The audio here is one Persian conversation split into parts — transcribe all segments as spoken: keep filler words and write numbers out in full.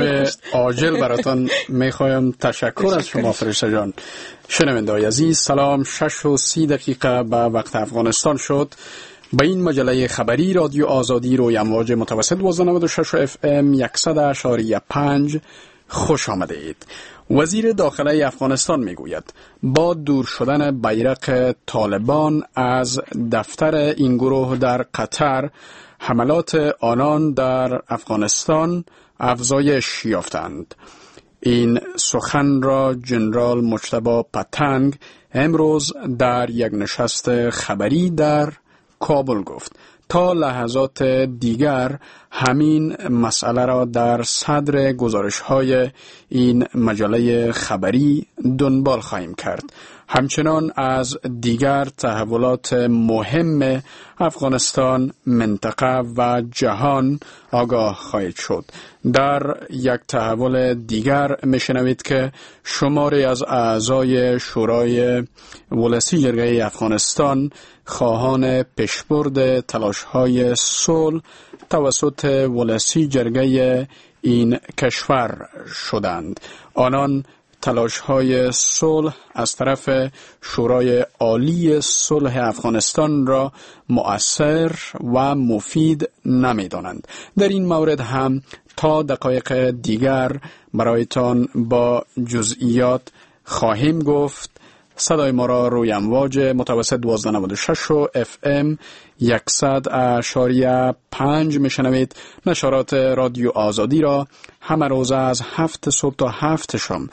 های عاجل براتان میخوایم. تشکر از شما فرشته جان. شنونده‌های عزیز سلام. شش و سی دقیقه به وقت افغانستان شد. به این مجله خبری رادیو آزادی روی امواج متوسط دویست و نود و شش اف ام صد و اشاری پنج خوش آمدید. وزیر داخله افغانستان میگوید با دور شدن بیرق طالبان از دفتر این گروه در قطر، حملات آنان در افغانستان افزایش یافتند. این سخن را جنرال مجتبی پتنگ امروز در یک نشست خبری در کابل گفت. تا لحظات دیگر همین مسئله را در صدر گزارش‌های این مجله خبری دنبال خواهیم کرد. همچنان از دیگر تحولات مهم افغانستان، منطقه و جهان آگاه خواهید شد. در یک تحول دیگر میشنوید که شماری از اعضای شورای ولسی جرگه افغانستان خواهان پیشبرد تلاش‌های صلح توسط ولسی جرگه این کشور شدند. آنان تلاش‌های صلح از طرف شورای عالی صلح افغانستان را مؤثر و مفید نمی‌دانند. در این مورد هم تا دقایق دیگر برایتان با جزئیات خواهیم گفت. صدای ما را روی امواج متوسط دویست و نود و شش و اف ام صد و اشاری پنج میشنوید. نشرات رادیو آزادی را همه روز از هفت صبح تا هفت شام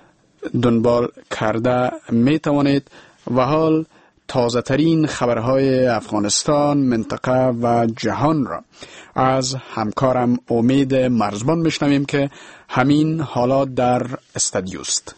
دنبال کرده می توانید و حال تازه ترین خبرهای افغانستان، منطقه و جهان را از همکارم امید مرزبان میشنویم که همین حالا در استودیوست.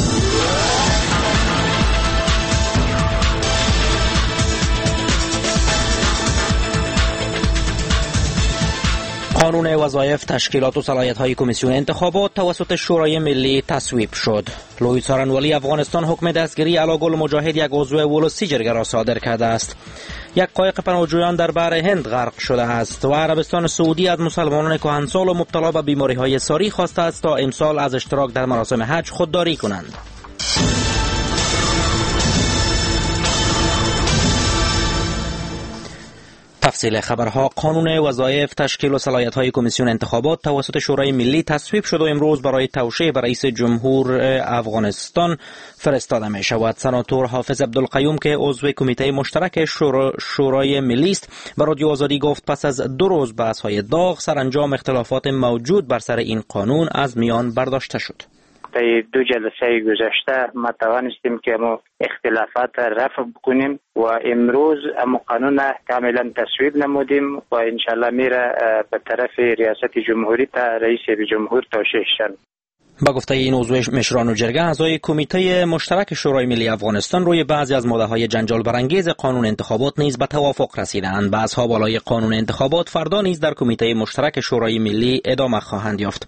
قانون وظایف، تشکیلات و صلاحیت‌های کمیسیون انتخابات توسط شورای ملی تصویب شد. لوی څارنوالي افغانستان حکم دستگیری علاگل مجاهد یک عضو ولسی جرگه را صادر کرده است. یک قایق پناهجویان در بحر هند غرق شده است و عربستان سعودی از مسلمانان کهنسال و مبتلا به بیماری‌های ساری خواسته است تا امسال از اشتراک در مراسم حج خودداری کنند. تفصیل خبرها. قانون وظایف، تشکیل و صلاحیت‌های کمیسیون انتخابات توسط شورای ملی تصویب شد و امروز برای توشیح به رئیس جمهور افغانستان فرستاده می شود. سناتور حافظ عبدالقیوم که عضو کمیته مشترک شورا شورای ملی است به رادیو آزادی گفت پس از دو روز بحث‌های داغ سرانجام اختلافات موجود بر سر این قانون از میان برداشته شد. طی دو جلسه گذشته ما توانستیم که ما اختلافات رفع بکنیم و امروز اما قانون کاملا تصویب نمودیم و انشالله میره به طرف ریاست جمهوری تا رئیس جمهور توشیح شد. با گفته این عضو مشران و جرگه، اعضای کمیته مشترک شورای ملی افغانستان روی بعضی از ماده‌های جنجال برانگیز قانون انتخابات نیز به توافق رسیدند. بعضها بالای قانون انتخابات فردا نیز در کمیته مشترک شورای ملی ادامه خواهند یافت.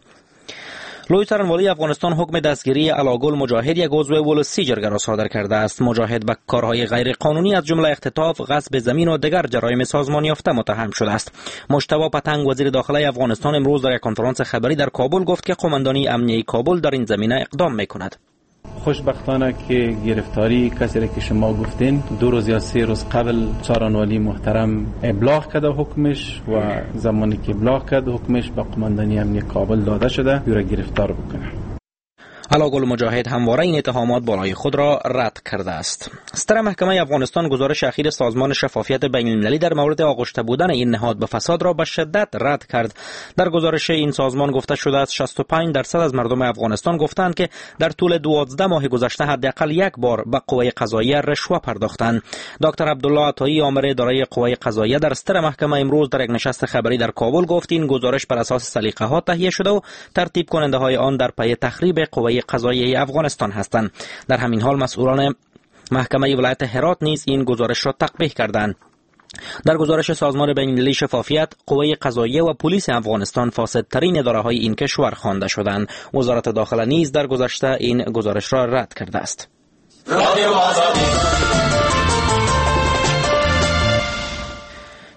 لوی څارنوالي افغانستان حکم دستگیری علاگل مجاهد یک عضو ولسی جرگه را صادر کرده است. مجاهد به کارهای غیر قانونی از جمله اختطاف، غصب زمین و دیگر جرایم سازمان یافته متهم شده است. مجتبی پتنگ وزیر داخله افغانستان امروز در یک کنفرانس خبری در کابل گفت که قماندانی امنیه کابل در این زمینه اقدام میکند. خوشبختانه که گرفتاری کسی را که شما گفتین دو روز یا سه روز قبل څارنوالي محترم ابلاغ کرده حکمش و زمانی که ابلاغ کرد حکمش به قماندانی امنیه کابل داده شده او را گرفتار بکنه. علاگل مجاهد همواره این اتهامات بالای خود را رد کرده است. ستره محکمه افغانستان گزارش اخیر سازمان شفافیت بین المللی در مورد آغشته بودن این نهاد به فساد را به شدت رد کرد. در گزارش این سازمان گفته شده است شصت و پنج درصد از مردم افغانستان گفتند که در طول دوازده ماه گذشته حداقل یک بار به قوه قضاییه رشوه پرداختند. دکتر عبدالله عطایی آمر اداره قوه قضاییه در ستره محکمه امروز در یک نشست خبری در کابل گفت این گزارش بر اساس سلیقه ها تهیه شده و ترتیب کننده های آن در پی تخریب قوه قضاییه افغانستان هستند. در همین حال مسئولان محکمه ولایت هرات نیز این گزارش را تقبیح کردند. در گزارش سازمان بین المللی شفافیت، قوه قضاییه و پلیس افغانستان فاسدترین اداره‌های این کشور خوانده شدند. وزارت داخله نیز در گذشته این گزارش را رد کرده است.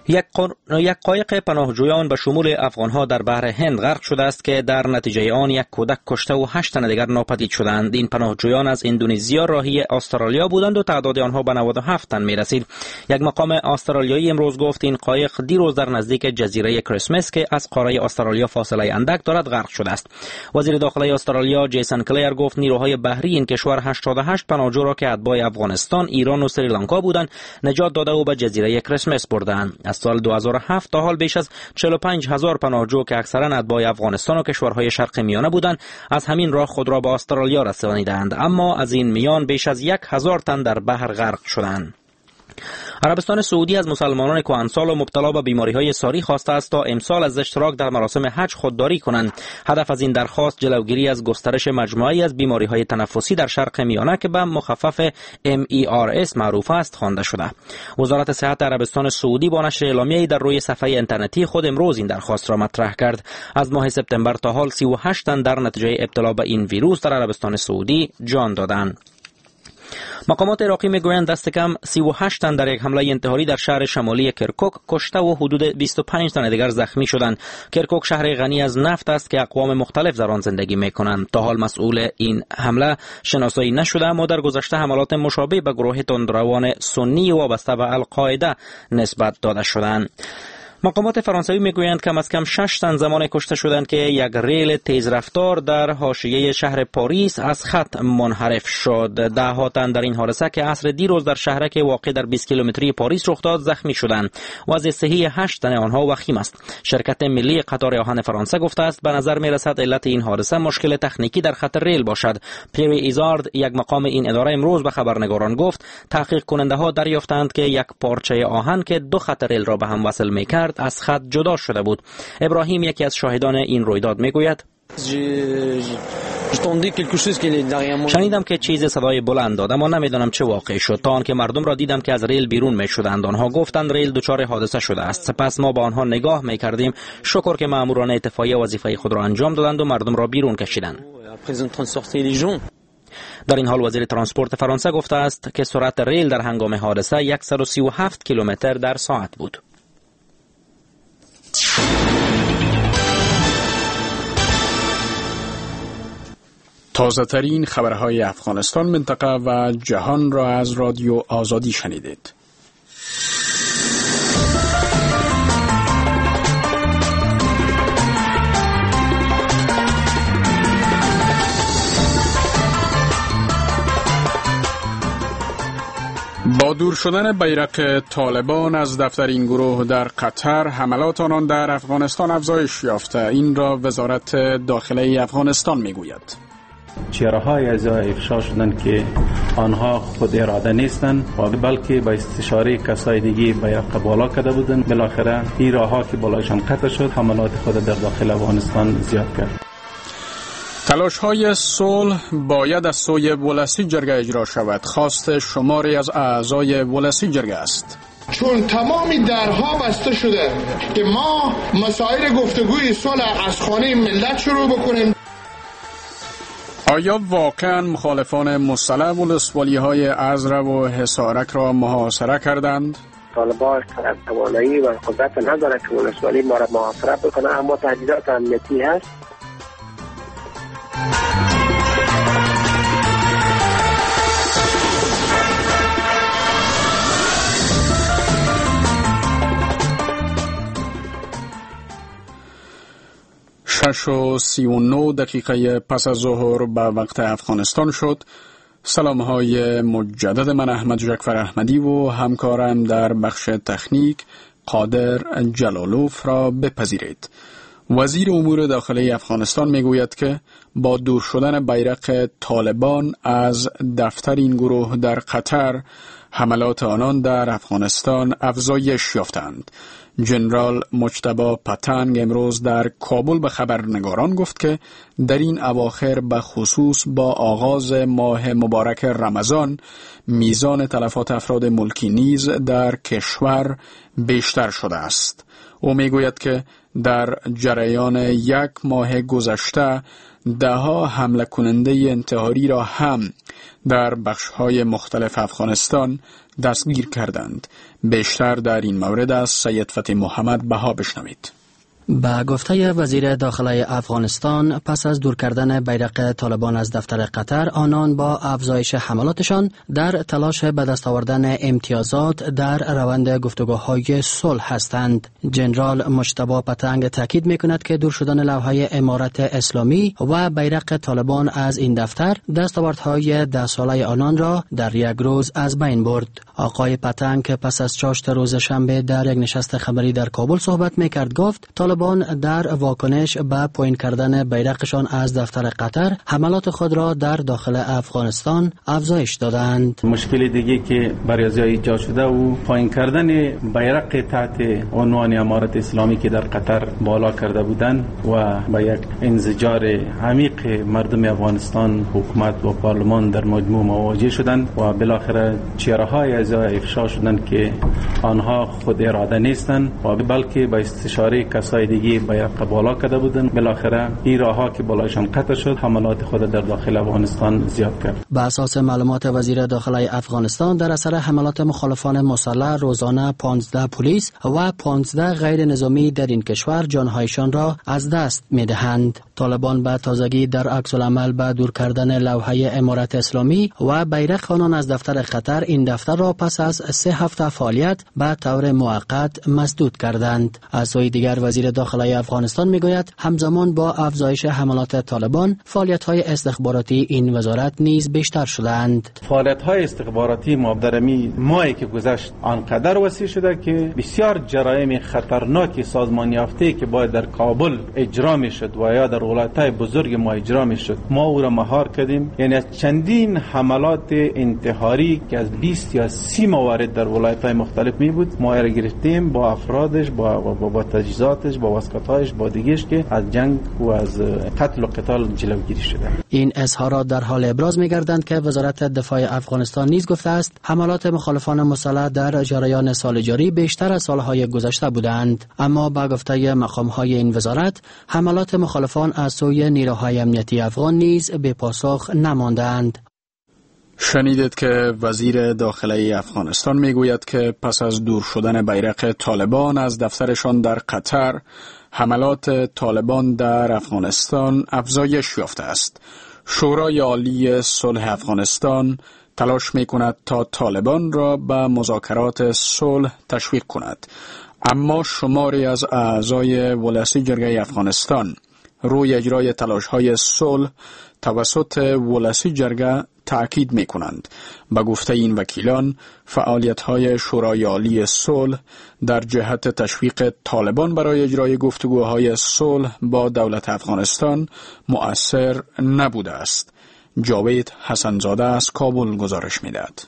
یک, قر... یک قایق پناهجویان به شمول افغانها در بحر هند غرق شده است که در نتیجه آن یک کودک کشته و هشت تن دیگر ناپدید شدند. این پناهجویان از اندونزیا راهی استرالیا بودند و تعداد آنها به نود و هفت تن می رسید. یک مقام استرالیایی امروز گفت این قایق دیروز در نزدیک جزیره کریسمس که از قاره استرالیا فاصله اندک دارد غرق شده است. وزیر داخلی استرالیا جیسن کلیر گفت نیروهای بحری این کشور هشتاد و هشت پناهجو را که اتباع افغانستان، ایران و سریلانکا بودند نجات داده و به جزیره کریسمس بردند. از سال دو هزار و هفت تا حال بیش از چهل و پنج هزار پناهجو که اکثرا اتباع افغانستان و کشورهای شرق میانه بودند از همین راه خود را به استرالیا رسانیدند، اما از این میان بیش از یک هزار تن در بحر غرق شدند. عربستان سعودی از مسلمانان کهنسال و مبتلا به بیماری‌های ساری خواسته است تا امسال از اشتراک در مراسم حج خودداری کنند. هدف از این درخواست جلوگیری از گسترش مجموعه‌ای از بیماری‌های تنفسی در شرق میانه که به مخفف ام ای آر اس معروف است خوانده شده. وزارت صحت عربستان سعودی با نشر اعلامیه‌ای در روی صفحه اینترنتی خود امروز این درخواست را مطرح کرد. از ماه سپتامبر تا حال سی و هشت تن در نتیجه ابتلا به این ویروس در عربستان سعودی جان دادند. مقامات عراقی میگویند دست کم سی و هشت تن در یک حمله انتحاری در شهر شمالی کرکوک کشته و حدود بیست و پنج تن دیگر زخمی شدند. کرکوک شهر غنی از نفت است که اقوام مختلف در آن زندگی میکنند. تا حال مسئول این حمله شناسایی نشده، اما در گذشته حملات مشابه به گروه تندروان سنی وابسته به القاعده نسبت داده شدند. مقامات فرانسوی میگویند کم از کم شش تن زمان کشته شدند که یک ریل تیزرفتار در حاشیه شهر پاریس از خط منحرف شد. ده ها تن در این حادثه که عصر دیروز در شهرک واقع در بیست کیلومتری پاریس رخ داد زخمی شدند. وضع صحی هشت تن آنها وخیم است. شرکت ملی قطار آهن فرانسه گفته است به نظر میرسد علت این حادثه مشکل تکنیکی در خط ریل باشد. پیری ایزارد یک مقام این اداره امروز به خبرنگاران گفت تحقیق کننده ها دریافتند که یک پارچه آهن که دو خط ریل را به هم وصل میکرد از خط جدا شده بود. ابراهیم یکی از شاهدان این رویداد میگوید شنیدم که چیز صدای بلند داد اما نمیدانم چه واقع شد تا آنکه مردم را دیدم که از ریل بیرون میشدند. آنها گفتند ریل دچار حادثه شده است. سپس ما با آنها نگاه میکردیم. شکر که ماموران اطفایی وظیفه خود را انجام دادند و مردم را بیرون کشیدند. در این حال وزیر ترانسپورت فرانسه گفته است که سرعت ریل در هنگام حادثه صد و سی و هفت کیلومتر در ساعت بود. تازه ترین خبرهای افغانستان، منطقه و جهان را از رادیو آزادی شنیدید. با دور شدن بیرق طالبان از دفتر این گروه در قطر، حملات آنان در افغانستان افزایش یافته. این را وزارت داخلی افغانستان میگوید. چهره‌های از افشا شدند که آنها خود اراده نیستند و بلکه با استشاره کسای دیگه بیرق بالا کرده بودند. بالاخره این راهها که بالایشان قطع شد، حملات خود در داخل افغانستان زیاد کرد. تلاش های صلح باید از سوی ولسی جرگه اجرا شود. خواست شماری از اعضای ولسی جرگه است. چون تمامی درها بسته شده که ما مسائل گفتگوی صلح از خانه ملت شروع بکنیم. آیا واقعا مخالفان مسلح ولسوالی های ازرق و حصارک را محاصره کردند؟ طالبان توانایی و قدرت نداره که ولسوالی ما را محاصره بکنه، اما تهدیدات امنیتی هست. شش و سی و نو دقیقه پس از ظهر به وقت افغانستان شد. سلام های مجدد من احمد جعفر احمدی و همکارم در بخش تکنیک قادر جلالوف را بپذیرید. وزیر امور داخلی افغانستان میگوید که با دور شدن بیرق طالبان از دفتر این گروه در قطر، حملات آنان در افغانستان افزایش یافتند. جنرال مجتبی پتنگ امروز در کابل به خبرنگاران گفت که در این اواخر به خصوص با آغاز ماه مبارک رمضان میزان تلفات افراد ملکی نیز در کشور بیشتر شده است. او میگوید که در جریان یک ماه گذشته دهها حمله کننده انتحاری را هم در بخش‌های مختلف افغانستان دستگیر کردند. بیشتر در این مورد از سید فتح محمد بها بشنوید. با گفته وزیر داخلی افغانستان، پس از دور کردن بیرق طالبان از دفتر قطر، آنان با افزایش حملاتشان در تلاش به دست آوردن امتیازات در روند گفتگوهای صلح هستند. جنرال مجتبی پتنگ تاکید می‌کند که دور شدن لوحه امارت اسلامی و بیرق طالبان از این دفتر دستاوردهای ده ساله آنان را در یک روز از بین برد. آقای پتنگ که پس از چاشت روز شنبه در یک نشست خبری در کابل صحبت می‌کرد گفت طالبان در واکنش به پایین کردن بیرقشان از دفتر قطر حملات خود را در داخل افغانستان افزایش دادند. مشکل دیگه که برای از ایجاد شده و پایین کردن بیرق تحت عنوان امارت اسلامی که در قطر بالا کرده بودند و با یک انزجار عمیق مردم افغانستان، حکومت و پارلمان در مجموع مواجه شدند و بالاخره چهره‌های از افشا شدند که آنها خود اراده نیستند و بلکه با استشاره کسای دیگه بیرق بالا کرده بودند. بالاخره این راهها که بالایشان قطع شد، حملات خود در داخل افغانستان زیاد کرد. بر اساس معلومات وزیر داخلی افغانستان، در اثر حملات مخالفان مسلح روزانه پانزده پلیس و پانزده غیر نظامی در این کشور جانهایشان را از دست می‌دهند. طالبان به تازگی در عکس العمل به دور کردن لوحه امارت اسلامی و بیرق آنان از دفتر قطر، این دفتر را پس از سه هفته فعالیت به طور موقت مسدود کردند. از سوی دیگر وزیر داخلی افغانستان میگوید همزمان با افزایش حملات طالبان، فعالیت‌های استخباراتی این وزارت نیز بیشتر شدند. فعالیت‌های استخباراتی ما در می ماهی که گذشت آنقدر وسیع شده که بسیار جرایم خطرناک سازمان یافته که باید در کابل اجرا میشد و یا در ولایت‌های بزرگ ما اجرا میشد، ما او را مهار کردیم. یعنی از چندین حملات انتحاری که از بیست یا سی موارد در ولایت‌های مختلف می بود، ما را گرفتیم با افرادش، با با, با تجهیزاتش، با واسکت‌هایش، با دیگه‌اش که از جنگ و از قتل و قتال جلوگیری شده. این اظهارات در حال ابراز می‌گردند که وزارت دفاع افغانستان نیز گفته است حملات مخالفان مسلح در جریان سال جاری بیشتر از سال‌های گذشته بودند، اما با گفته مقام‌های این وزارت حملات مخالفان از سوی نیروهای امنیتی افغان نیز به پاسخ نماندند. شنیدید که وزیر داخلی افغانستان میگوید که پس از دور شدن بیرق طالبان از دفترشان در قطر، حملات طالبان در افغانستان افزایش یافته است. شورای عالی صلح افغانستان تلاش میکند تا طالبان را به مذاکرات صلح تشویق کند، اما شماری از اعضای ولسی جرگه افغانستان روی اجرای تلاش‌های صلح توسط ولسی جرگه تأکید می کنند. به گفته این وکیلان، فعالیت‌های شورای عالی صلح در جهت تشویق طالبان برای اجرای گفتگوهای صلح با دولت افغانستان مؤثر نبوده است. جاوید حسنزاده از کابل گزارش می‌دهد.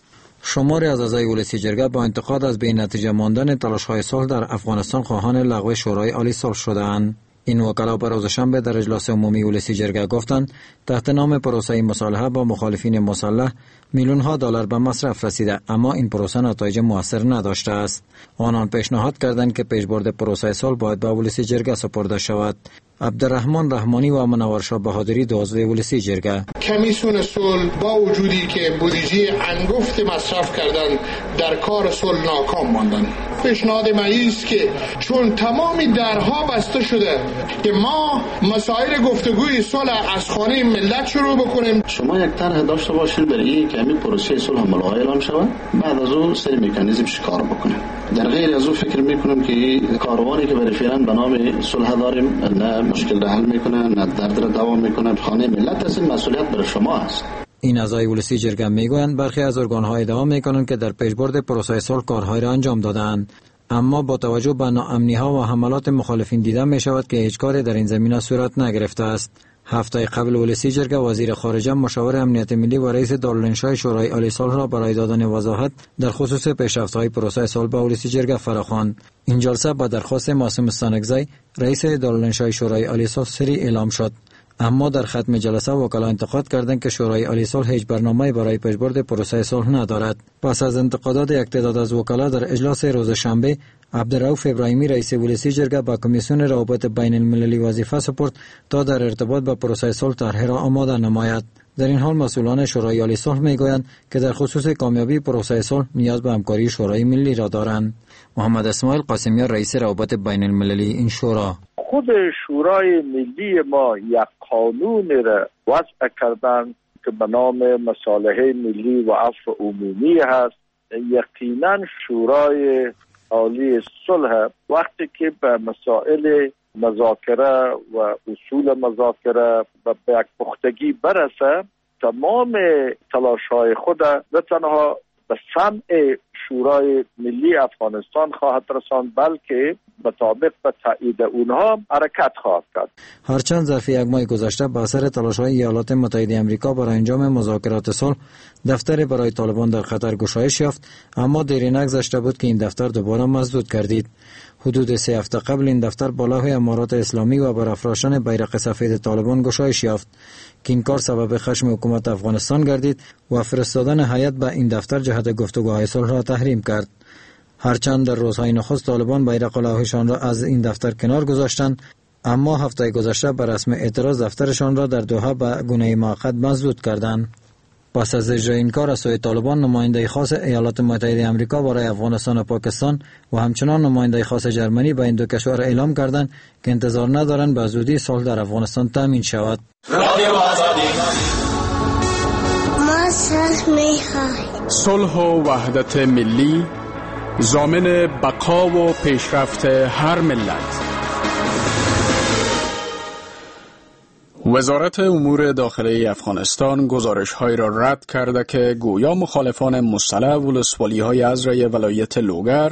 شماری از اعضای ولسی جرگه با انتقاد از بی نتیجه ماندن تلاش‌های صلح در افغانستان خواهان لغو شورای عالی صلح شدند. این وکلا بر روز شنبه در اجلاس عمومی ولسی جرگه گفتند تحت نام پروسه مصالحه با مخالفین مسلح میلیون ها دلار به مصرف رسیده، اما این پروسه نتایج موثر نداشته است. آنان پیشنهاد کردند که پیشبرد پروسه صلح باید به ولسی جرگه سپرده شود. عبدالرحمن رحمانی و منورشاه بهادری دو عضو ولسی جرگه: کمیسیون صلح با وجودی که بودجه انگفت مصرف کردند در کار صلح ناکام ماندند. پیشنهاد من است که چون تمامی درها بسته شده که ما مسائل گفتگوی صلح از خانه ملت شروع بکنیم. شما یک طرح داشته باشید برای که همین پروسه صلح ملغا اعلام شود، بعد از اون سری مکانیزم شکار بکنیم. در غیر از اون فکر میکنم که کاروانی که برای فعلا به نام صلح داریم نه مشکل را حل میکنه نه درد را دوام میکنه. خانه ملت است، مسئولیت بر شما است. این اعضای ولسی جرگه میگویند برخی از ارگان‌ها ادعا میکنند که در پیشبرد پروسه صلح کارهای را انجام دادند، اما با توجه به ناامنی‌ها و حملات مخالفین دیده میشود که هیچ کاری در این زمینه صورت نگرفته است. هفته قبل ولسی جرگه وزیر خارجه، مشاور امنیت ملی و رئیس دارالانشای شورای عالی صلح را برای دادن وضاحت در خصوص پیشرفت‌های پروسه صلح به ولسی جرگه فراخواند. این جلسه با درخواست معصوم استانکزی، رئیس دارالانشای شورای عالی صلح سری اعلام شد، اما در ختم جلسه وکلا انتقاد کردند که شورای عالی صلح هیچ برنامه‌ای برای پیشبرد پروسه صلح ندارد. پس از انتقادات یک تعداد از وکلا در اجلاس روز شنبه، عبدالرؤوف ابراهیمی رئیس ولسی جرگه با کمیسیون روابط بین المللی وظیفه سپرد تا در ارتباط با پروسه صلح طرح را آماده نماید. در این حال مسئولان شورای عالی صلح میگویند که در خصوص کامیابی پروسه صلح نیاز به همکاری شورای ملی را دارند. محمد اسماعیل قاسمیان رئیس روابط بین المللی این شورا: خود شورای ملی ما یک قانون را وضع کردند که به نام مصالح ملی و عفو عمومی هست. یقینا شورای عالی صلح وقتی که به مسائل مذاکره و اصول مذاکره و به یک پختگی برسه، تمام تلاش‌های خود نه تنها به سمع شورای ملی افغانستان خواهد رساند بلکه مطابق به تایید اونها حرکت خواهد کرد. هرچند ظرف یک ماه گذشته به اثر تلاش‌های ایالات متحده آمریکا برای انجام مذاکرات صلح دفتر برای طالبان در قطر گشایش یافت، اما دیری نگذشته بود که این دفتر دوباره مسدود گردید. حدود سه هفته قبل این دفتر با لوح امارات اسلامی و برافراشتن بیرق سفید طالبان گشایش یافت که این کار سبب خشم حکومت افغانستان گردید و فرستادن هیئت به این دفتر جهت گفتگوهای صلح را تحریم کرد. هرچند در روزهای نخست طالبان بیرق و لوحشان را از این دفتر کنار گذاشتند، اما هفته گذشته بر رسم اعتراض دفترشان را در دوحه به گونه موقت مسدود کردند. پس از اجرای این کار از سوی طالبان، نماینده خاص ایالات متحده آمریکا برای افغانستان و پاکستان و همچنان نماینده خاص جرمنی به این دو کشور اعلام کردند که انتظار ندارند به زودی صلح در افغانستان تامین شود. ما صلح می‌خواهیم. صلح و وحدت ملی ضامن بقا و پیشرفت هر ملت. وزارت امور داخلی افغانستان گزارش‌هایی را رد کرده که گویا مخالفان مسلح ولسوالی‌های ازرای ولایت لوگر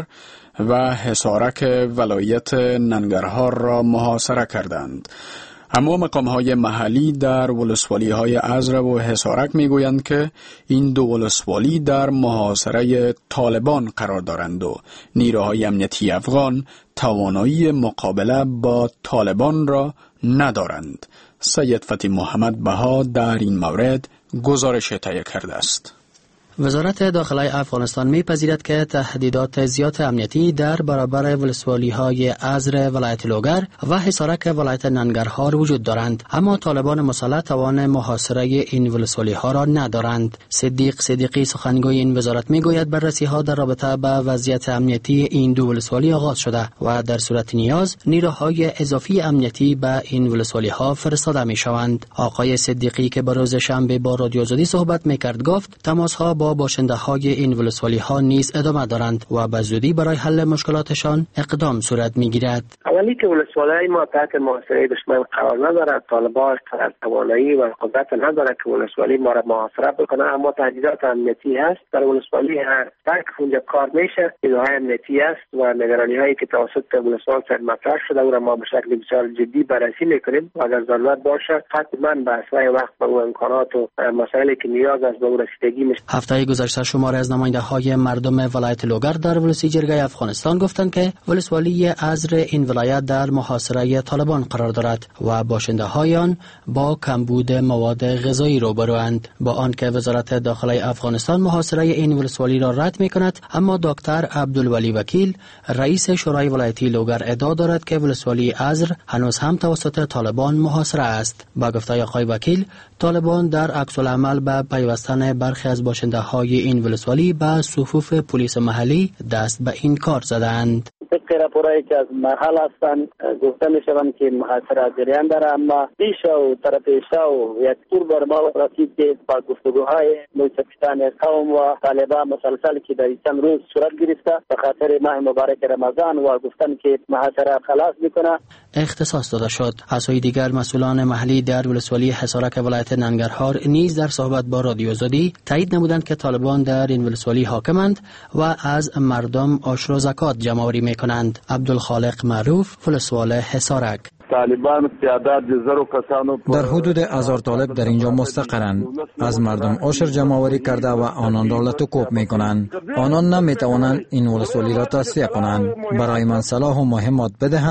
و حصارک ولایت ننگرهار را محاصره کردند. اما مقام‌های محلی در ولسوالی‌های ازرا و حصارک می‌گویند که این دو ولسوالی در محاصره طالبان قرار دارند و نیروهای امنیتی افغان توانایی مقابله با طالبان را ندارند. سید فتی محمد بها در این مورد گزارش تهیه کرده است. وزارت داخلی افغانستان می‌پذیرد که تهدیدات زیاد امنیتی در برابر ولسوالی‌های ازر ولایت لوگر و حصارک ولایت ننگرهار وجود دارند، اما طالبان مسلح توان محاصره این ولسوالی‌ها را ندارند. صدیق صدیقی سخنگوی این وزارت می‌گوید بررسی‌ها در رابطه با وضعیت امنیتی این دو ولسوالی آغاز شده و در صورت نیاز نیروهای اضافی امنیتی به این ولسوالی‌ها فرستاده می‌شوند. آقای صدیقی که به روز شنبه با رادیو آزادی صحبت می‌کرد گفت تماس‌ها با باشنده های این ولسوالی ها نیز ادامه دارند و به زودی برای حل مشکلاتشان اقدام صورت می گیرد. اولی که ولسوالی ما تحت محاصره دشمن قرار ندارد، طالبان توانایی و قدرت ندارد که ولسوالی ما را محاصره بکنه، اما تهدیدات امنیتی هست. در ولسوالی تک اونجا کار میشه، نیروهای امنیتی است و نگرانی هایی که توسط ولسوال سر مطرح شده او را ما به شکل بسیار جدی بررسی میکنیم و اگر ضرورت باشه حتما به اسرع وقت به امکانات و مسائلی که نیاز است به او رسیدگی میشه. هفته گذشته شماری از نماینده های مردم ولایت لوگر در ولسی جرگه افغانستان گفتند که ولسوالی ازر این ولایت در محاصره طالبان قرار دارد و باشنده های آن با کمبود مواد غذایی روبروند. با آنکه وزارت داخلی افغانستان محاصره این ولسوالی را رد می کند، اما دکتر عبدالولی وکیل رئیس شورای ولایتی لوگر ادعا دارد که ولسوالی ازر هنوز هم توسط طالبان محاصره است. با گفته آقای وکیل، طالبان در عکس العمل به پیوستن برخی از باشنده های این ولسوالی به صفوف پلیس محلی دست به این کار زدند. طبق راپورایی که از محل هستند گفته می شوند که محاصره جریان داره، اما پیش و طرف شو یک تور بر ما رسید که با گفتگوهای نوچپیتان قوم و طالبان مسلسل که در چند روز صورت گرفته به خاطر ماه مبارک رمضان و گفتن که محاصره خلاص میکنه اختصاص داده شد. از سوی دیگر مسئولان محلی در ولسوالی حصارک ولایت ننگرهار نیز در صحبت با رادیو آزادی تایید نمودند که طالبان در این ولسوالی حاکمند و از مردم عشر و زکات جمع‌آوری میکنند. عبدالخالق معروف، ولسوال حصارک: طالبان تعداد زر کسانو در حدود هزار طالب در اینجا مستقرند. از مردم عشر جمع‌آوری کرده و آنان را لطوکوب میکنند. آنان نمیتوانند این ولسوالی را تصفیه کنند. برای من صلاح و مهمات بدهند،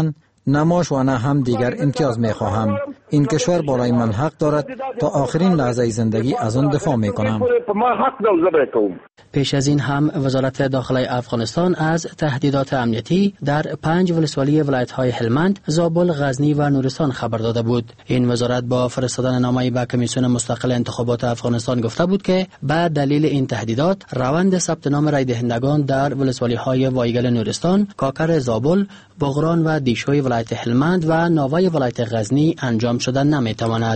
نه ماش و نه هم دیگر امتیاز می خواهم. این کشور بالای من حق دارد، تا آخرین لحظه زندگی از آن دفاع می کنم. پیش از این هم وزارت داخلی افغانستان از تهدیدات امنیتی در پنج ولسوالی ولایت‌های هلمند، زابل، غزنی و نورستان خبر داده بود. این وزارت با فرستادن نامه‌ای به کمیسیون مستقل انتخابات افغانستان گفته بود که به دلیل این تهدیدات روند ثبت نام رای دهندگان در ولسوالی‌های وایگل نورستان، کاکر زابل، بغران و دیشوی ولایت هلمند و ناوای ولایت غزنی انجام شدن نمی‌تواند.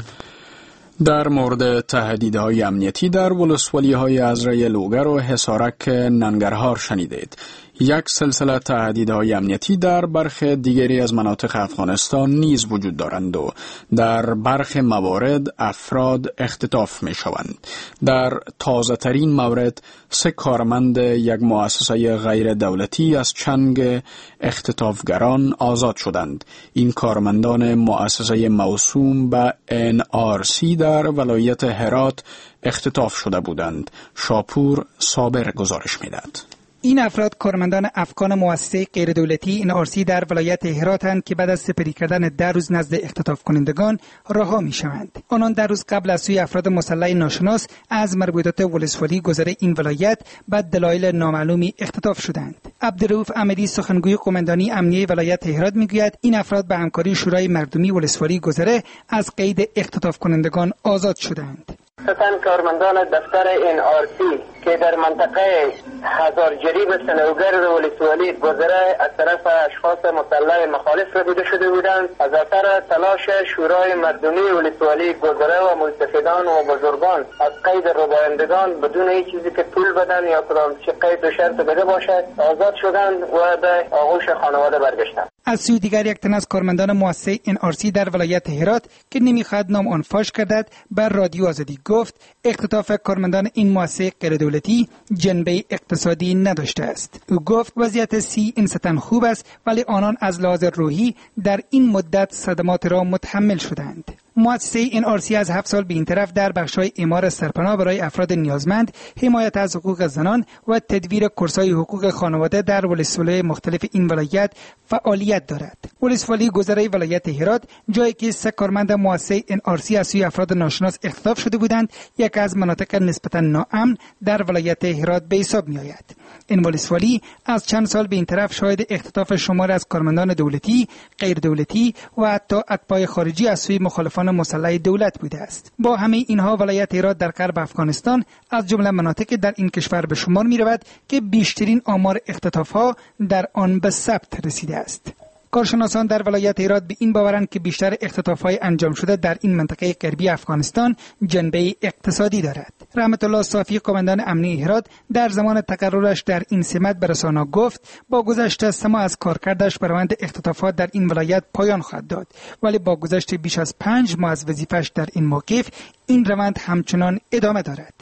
در مورد تهدیدهای امنیتی در ولسوالی‌های ازرای لوگر و حصارک ننگرهار شنیدید. یک سلسله تهدیدهای امنیتی در برخی دیگری از مناطق افغانستان نیز وجود دارند و در برخی موارد افراد اختطاف می شوند. در تازه ترین مورد سه کارمند یک مؤسسه غیر دولتی از چنگ اختطافگران آزاد شدند. این کارمندان مؤسسه موسوم به ان آر سی در ولایت هرات اختطاف شده بودند. شاپور صابر گزارش می‌دهد. این افراد کارمندان افغان مؤسسه غیر دولتی این آر سی در ولایت هراتند که بعد از سپری کردن ده روز نزد اختطاف کنندگان رها می شوند. آنان در روز قبل از سوی افراد مسلح ناشناس از مربوطات ولسوالی گذر این ولایت به دلایل نامعلومی اختطاف شدند. عبدالرؤوف احمدی سخنگوی قماندانی امنیه ولایت هرات میگوید این افراد به همکاری شورای مردمی ولسوالی گذره از قید اختطاف کنندگان آزاد شدند. ستن کارمندان دفتر این آر سی که در منطقه هزار جریب سنوگرد ولسوالی گذره از طرف اشخاص مسلح مخالف ربوده شده بودند، از اثر تلاش شورای مردمی ولسوالی گذره و مستفیدان و بزرگان از قید ربایندگان بدون هیچ چیزی که پول بدن یا کدام قید و شرط بده باشد آزاد شدند و به آغوش خانواده برگشتند. از سوی دیگر یک تن از کارمندان مؤسسه ان آر سی در ولایت هرات که نمیخواد نام آن فاش گردد بر رادیو آزادی گفت اختطاف کارمندان این مؤسسه غیر دولتی جنبه اقتصادی نداشته است. او گفت وضعیت سی انصتاً خوب است ولی آنان از لحاظ روحی در این مدت صدمات را متحمل شدند. مؤسسه ان آر سی از هفت سال به این طرف در بخش‌های اعمار سرپناه برای افراد نیازمند، حمایت از حقوق زنان و تدویر کورس‌های حقوق خانواده در ولسوالی‌های مختلف این ولایت فعالیت دارد. ولسوالی گذره ولایت هرات جایی که سه کارمند مؤسسه ان آر سی از سوی افراد ناشناس اختطاف شده بودند، یک از مناطق نسبتاً ناامن در ولایت هرات به حساب می‌آید. این ولسوالی از چند سال به این طرف شاهد اختطاف شمار از کارمندان دولتی، غیر دولتی و حتی اتباع خارجی از سوی مخالفان مسلح دولت بوده است. با همه اینها ولایت هرات در غرب افغانستان از جمله مناطق در این کشور به شمار می رود که بیشترین آمار اختطاف‌ها در آن به ثبت رسیده است. کارشناسان در ولایت هرات به این باورند که بیشتر اختطاف‌های انجام شده در این منطقه غربی افغانستان جنبه اقتصادی دارد. رحمت الله صافی قماندان امنیه هرات در زمان تقررش در این سمت به رسانه‌ها گفت با گذشت سه ماه از کارکردش بر روند اختطافات در این ولایت پایان خواهد داد، ولی با گذشت بیش از پنج ماه از وظیفه‌اش در این موقف این روند همچنان ادامه دارد.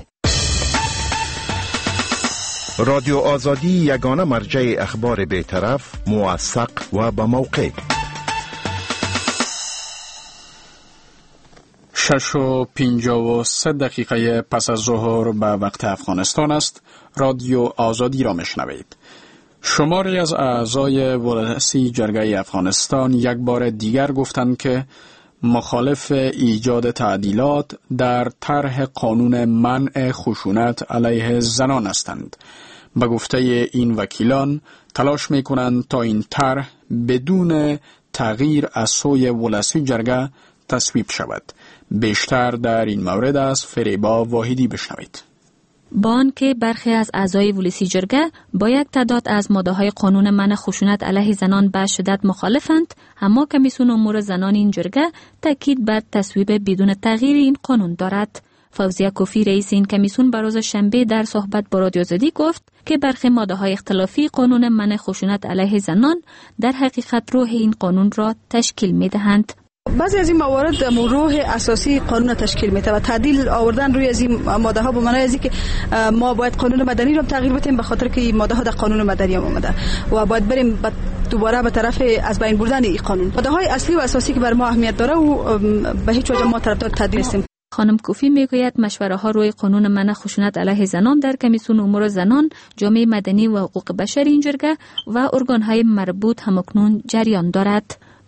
رادیو آزادی یگانه مرجع اخبار بی‌طرف، موثق و با موقع. شش و پنجاه و سه دقیقه پس از ظهر به وقت افغانستان است. رادیو آزادی را میشنوید. شماری از اعضای ولسی جرگه افغانستان یک بار دیگر گفتند که مخالف ایجاد تعدیلات در طرح قانون منع خشونت علیه زنان هستند. به گفته این وکیلان تلاش میکنند تا این طرح بدون تغییر از سوی ولسی جرگه تصویب شود. بیشتر در این مورد از فریبا واحدی بشنوید. با آنکه برخی از اعضای ولسی جرگه با یک تعداد از ماده‌های قانون منع خشونت علیه زنان به شدت مخالفند، اما کمیسیون امور زنان این جرگه تاکید بر تصویب بدون تغییر این قانون دارد. فوزیه کوفی رئیس این کمیسیون به روز شنبه در صحبت با رادیو آزادی گفت که برخی ماده‌های اختلافی قانون منع خشونت علیه زنان در حقیقت روح این قانون را تشکیل می‌دهند. بعضی از این موارد روح اساسی قانون تشکیل میده و تعدیل آوردن روی از این ماده ها به معنای از که ما باید قانون مدنی رو تغییر بدیم به خاطر که این ماده ها در قانون مدنی هم اومده و باید بریم دوباره به طرف از بین بردن این قانون. ماده های اصلی و اساسی که بر ما اهمیت داره و به هیچ وجه ما طرفدار تعدیل نیستیم. خانم کوفی میگوید مشوره ها روی قانون منع خشونت علیه زنان در کمیسیون امور زنان، جامعه مدنی و حقوق بشر این جرگه و ارگان های مربوط همکنون جریان دارد.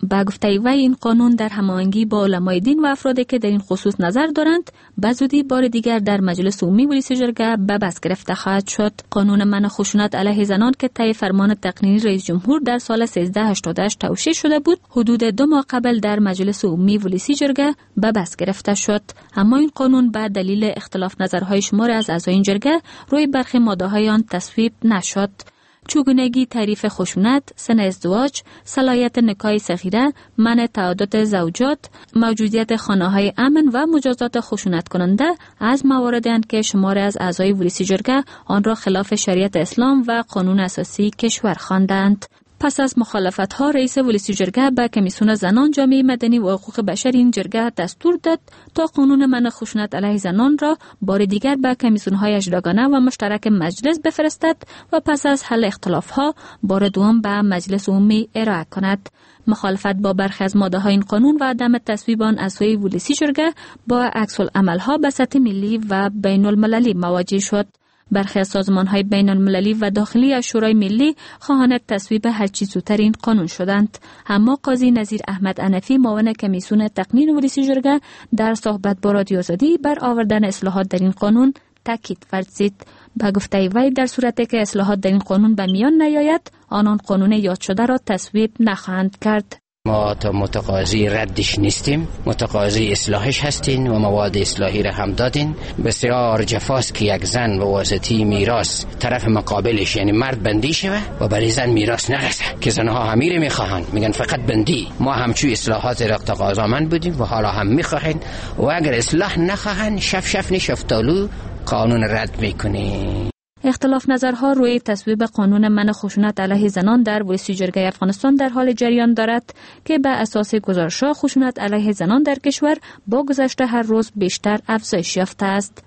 با گفته وی این قانون در هماهنگی با علمای دین و افرادی که در این خصوص نظر دارند به زودی بار دیگر در مجلس عمومی ولسی جرگه به بس گرفته خواهد شد. قانون منع خشونت علیه زنان که طی فرمان تقنینی رئیس جمهور در سال سیزده هشتاد و هشت توشیح شده بود، حدود دو ماه قبل در مجلس عمومی ولسی جرگه به بس گرفته شد. اما این قانون به دلیل اختلاف نظرهای شمار از اعضای این جرگه روی برخی ماده‌های آن تصویب نشد. چگونگی تعریف خشونت، سن ازدواج، صلاحیت نکاح صغیره، منع تعدد زوجات، موجودیت خانه‌های امن و مجازات خشونت کننده از مواردی اند که شمار از اعضای ولسی جرگه آن را خلاف شریعت اسلام و قانون اساسی کشور خواندند. پس از مخالفت‌ها رئیس ولسی جرگه به کمیسیون زنان، جامعه مدنی و حقوق بشر این جرگه دستور داد تا قانون منع خشونت علیه زنان را بار دیگر به کمیسیون‌های اجراگانه و مشترک مجلس بفرستد و پس از حل اختلاف‌ها بار دوم به مجلس عمومی ارائه کند. مخالفت با برخی از ماده‌های این قانون و عدم تصویب آن از سوی ولسی جرگه با عکس‌العمل‌ها به سطح ملی و بین‌المللی مواجه شد. برخی از سازمان‌های بین‌المللی و داخلی از شورای ملی خواهان تصویب هرچی زودتر این قانون شدند. اما قاضی نظیر احمد انفی، معاون کمیسیون تقنین ولسی جرگه، در صحبت با رادیو آزادی بر آوردن اصلاحات در این قانون تاکید ورزید. به گفته وی در صورتی که اصلاحات در این قانون به میان نیاید، آنان قانون یاد شده را تصویب نخواهند کرد. ما تا متقاضی ردش نیستیم، متقاضی اصلاحش هستین و مواد اصلاحی را هم دادین. بسیار جفاست که یک زن به واسطه میراث طرف مقابلش یعنی مرد بندی شوه و برای زن میراث نرسه، که زنها همیره میخواهند، میگن فقط بندی. ما همچوی اصلاحات را تقاضامند بودیم و حالا هم میخواهیم و اگر اصلاح نخواهند شف شف نشفتالو قانون رد میکنیم. اختلاف نظرها روی تصویب قانون منع خشونت علیه زنان در ولسی جرگه افغانستان در حال جریان دارد که به اساس گزارش‌ها خشونت علیه زنان در کشور با گذشت هر روز بیشتر افزایش یافته است.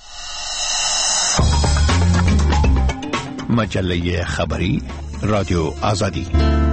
مجله خبری رادیو آزادی.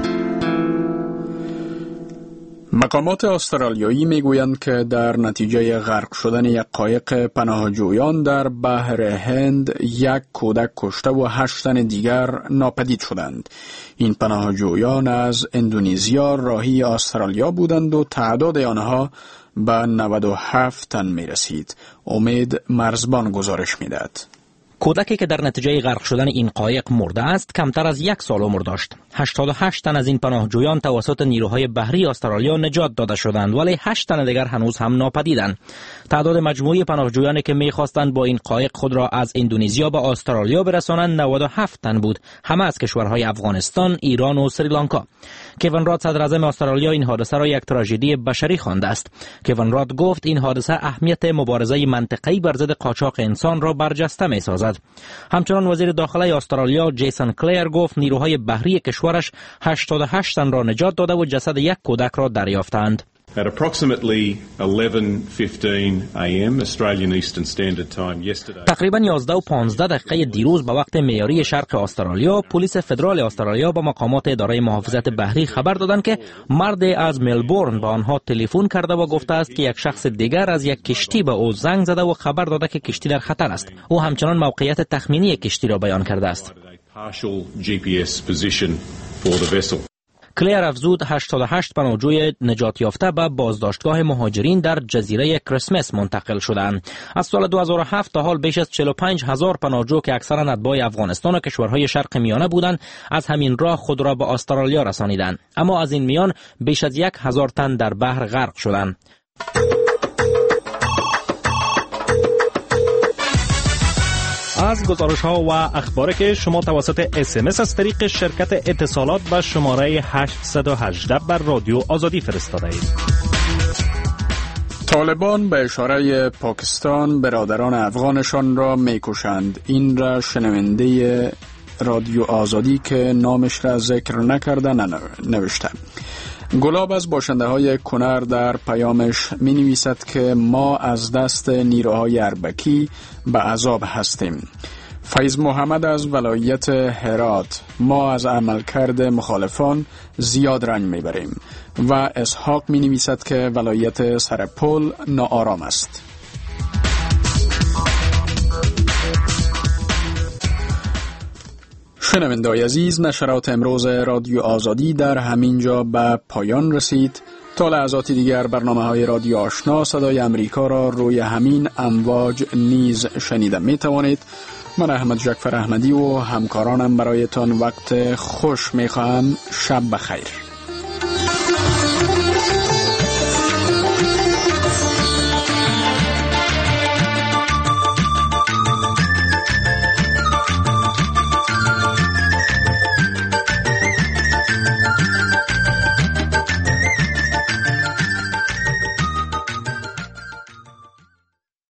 مقامات استرالیایی میگویند که در نتیجه غرق شدن یک قایق پناهجویان در بحر هند یک کودک کشته و هشت تن دیگر ناپدید شدند. این پناهجویان از اندونزیا راهی استرالیا بودند و تعداد آنها به نود و هفت تن می رسید. امید مرزبان گزارش می دهد. کودکی که در نتیجه غرق شدن این قایق مرده است کمتر از یک سال عمر داشت. هشتاد و هشت تن از این پناهجویان توسط نیروهای بحری استرالیا نجات داده شدند، ولی هشت تن دیگر هنوز هم ناپدیدند. تعداد مجموعی پناهجویانی که می‌خواستند با این قایق خود را از اندونزیا به استرالیا برسانند نود و هفت تن بود، همه از کشورهای افغانستان، ایران و سریلانکا. کوین راد، صدر اعظم استرالیا، این حادثه را یک تراژدی بشری خوانده است. کوین راد گفت این حادثه اهمیت مبارزه منطقه‌ای بر ضد قاچاق انسان را برجسته می‌سازد. همچنان وزیر داخلی استرالیا جیسون کلیر گفت نیروهای بحری کشورش هشتاد و هشت تن را نجات داده و جسد یک کودک را دریافتند. At approximately eleven fifteen a m Australian Eastern Standard Time yesterday. تقریبا یازده و پانزده دقیقه دیروز به وقت معیاری شرق استرالیا، پلیس فدرال استرالیا با مقامات اداره محافظت بحری خبر دادند که مرد از ملبورن به آنها تلفن کرده و گفته است که یک شخص دیگر از یک کشتی به او زنگ زده و خبر داده که کشتی در خطر است. او همچنان موقعیت تخمینی کشتی را بیان کرده است. کلیر افزود هشتاد و هشت پناهجوی نجات یافته به بازداشتگاه مهاجرین در جزیره کریسمس منتقل شدند. از سال دو هزار و هفت تا حال بیش از چهل و پنج هزار پناهجو که اکثرا اتباع افغانستان و کشورهای شرق میانه بودند از همین راه خود را به استرالیا رسانیدند. اما از این میان بیش از یک هزار تن در بحر غرق شدند. از گزارش ها و اخباری که شما توسط اس ام اس از طریق شرکت اتصالات به شماره هشت یک هشت بر رادیو آزادی فرستاده اید. طالبان به اشاره پاکستان برادران افغانشان را میکشند. این را شنونده رادیو آزادی که نامش را ذکر نکرده نوشته. گلاب از باشنده های کنر در پیامش می نویسد که ما از دست نیروهای اربکی به عذاب هستیم. فیض محمد از ولایت هرات: ما از عملکرد مخالفان زیاد رنج می بریم. و اسحاق می نویسد که ولایت سرپل ناآرام است. شنونده‌های عزیز، نشرات امروز رادیو آزادی در همین جا به پایان رسید. تا لحظاتی دیگر برنامه‌های رادیو آشنا صدای امریکا را روی همین امواج نیز شنیده می توانید. من احمد جعفر احمدی و همکارانم برایتان وقت خوش می خواهم. شب بخیر.